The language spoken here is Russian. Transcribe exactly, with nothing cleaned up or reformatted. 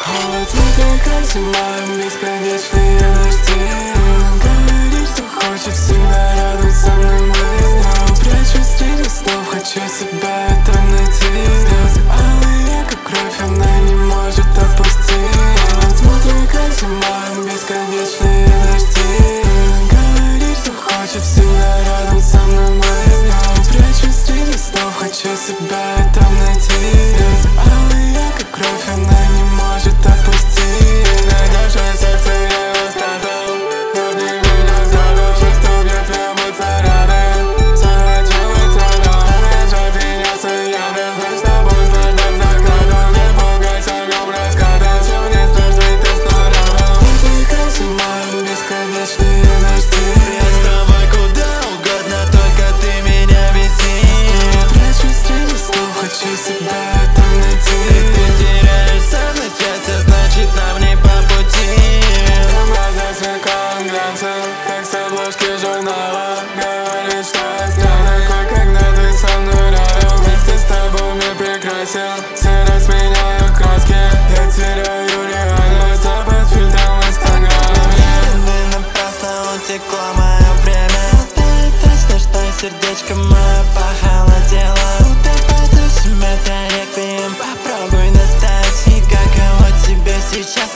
Холодненькая, как зима, бесконечные дожди. Говоришь, что хочет всегда рядом со мной быть, но прячусь среди снов, хочу себя там найти. Слезы алые, как кровь, она не может отпустить. Холодненькая, как зима, бесконечные дожди. Говоришь, что хочет всегда рядом со мной быть, но прячусь среди снов, хочу себя там найти. Слезы алые, как кровь, она не может отпустить. Надежное сердце я остатал, обними меня сзади, чувство бьет прямо царапин. Сворачивай цветом, ветер принесся яблок, мы с тобой снова за закатом. Не пугайся огнем раската, все не страшно, и ты снова рядом. Ты как зима, бесконечные дожди. Я с тобой куда угодно, только ты меня вези. Прячусь среди снов, хочу себя там найти. Ты теряешь со мной связь, а значит нам не по пути. В глазах сверкал глянцем, как с обложки журнала. Говорит, что я стал такой, когда ты со мной рядом. Вместе с тобой мир прекрасен, серость меняю краски. Я теряю реальность, а под фильтром в инстаграме. Не напрасно утекло мое время. Знаю точно, что сердечко мое похолодело. Будто под душем это реквием. Попробуй достать, и каково тебе сейчас.